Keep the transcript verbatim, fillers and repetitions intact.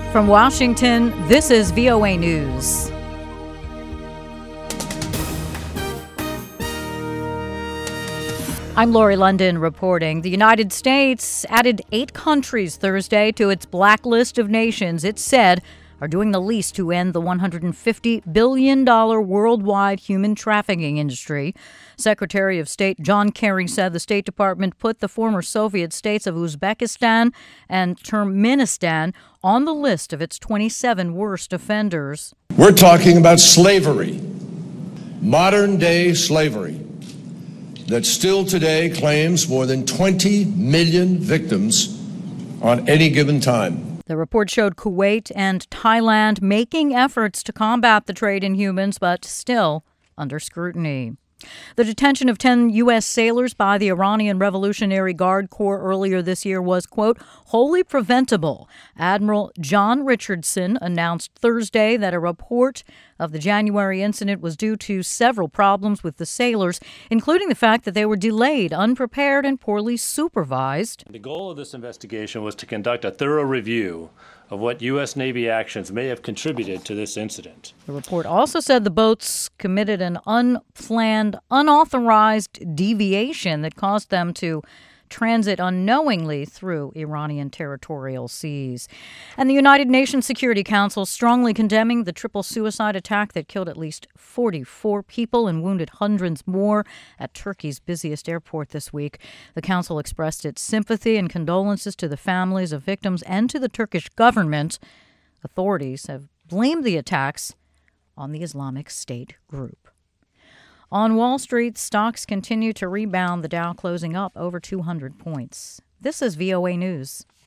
From Washington, this is V O A News. I'm Lori London reporting. The United States added eight countries Thursday to its blacklist of nations it said are doing the least to end the one hundred fifty billion dollars worldwide human trafficking industry. Secretary of State John Kerry said the State Department put the former Soviet states of Uzbekistan and Turkmenistan on the list of its twenty-seven worst offenders. We're talking about slavery, modern-day slavery, that still today claims more than twenty million victims on any given time. The report showed Kuwait and Thailand making efforts to combat the trade in humans, but still under scrutiny. The detention of ten U S sailors by the Iranian Revolutionary Guard Corps earlier this year was, quote, wholly preventable. Admiral John Richardson announced Thursday that a report of the January incident was due to several problems with the sailors, including the fact that they were delayed, unprepared, and poorly supervised. The goal of this investigation was to conduct a thorough review of what U S. Navy actions may have contributed to this incident. The report also said the boats committed an unplanned, unauthorized deviation that caused them to transit unknowingly through Iranian territorial seas. And the United Nations Security Council strongly condemning the triple suicide attack that killed at least forty-four people and wounded hundreds more at Turkey's busiest airport this week. The council expressed its sympathy and condolences to the families of victims and to the Turkish government. Authorities have blamed the attacks on the Islamic State group. On Wall Street, stocks continue to rebound, the Dow closing up over two hundred points. This is V O A News.